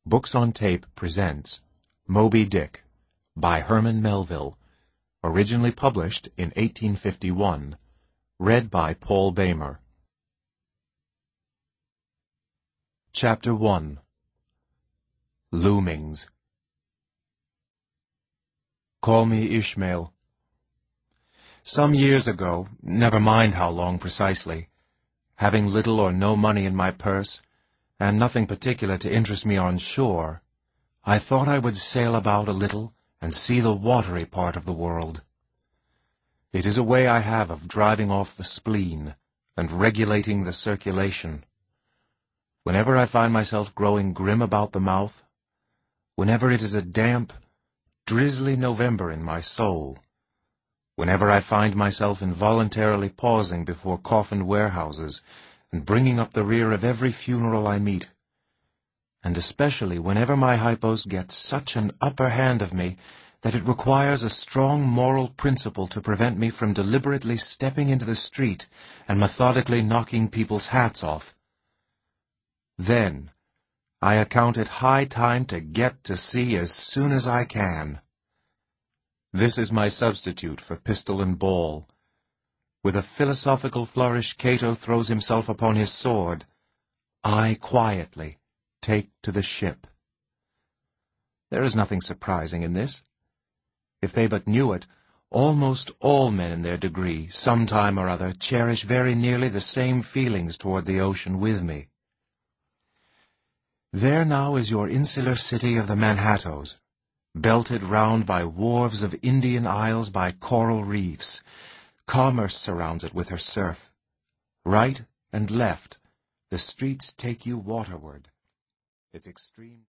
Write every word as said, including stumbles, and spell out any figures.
Books on Tape presents Moby Dick by Herman Melville, originally published in eighteen fifty-one, read by Paul Bamer. Chapter one. Loomings. Call me Ishmael. Some years ago, never mind how long precisely, having little or no money in my purse, and nothing particular to interest me on shore, I thought I would sail about a little and see the watery part of the world. It is a way I have of driving off the spleen and regulating the circulation. Whenever I find myself growing grim about the mouth, whenever it is a damp, drizzly November in my soul, whenever I find myself involuntarily pausing before coffined warehouses and bringing up the rear of every funeral I meet, and especially whenever my hypos gets such an upper hand of me that it requires a strong moral principle to prevent me from deliberately stepping into the street and methodically knocking people's hats off, then I account it high time to get to sea as soon as I can. This is my substitute for pistol and ball. With a philosophical flourish, Cato throws himself upon his sword. I quietly take to the ship. There is nothing surprising in this. If they but knew it, almost all men in their degree, some time or other, cherish very nearly the same feelings toward the ocean with me. There now is your insular city of the Manhattoes, belted round by wharves of Indian isles by coral reefs. Commerce surrounds it with her surf. Right and left, the streets take you waterward. Its extreme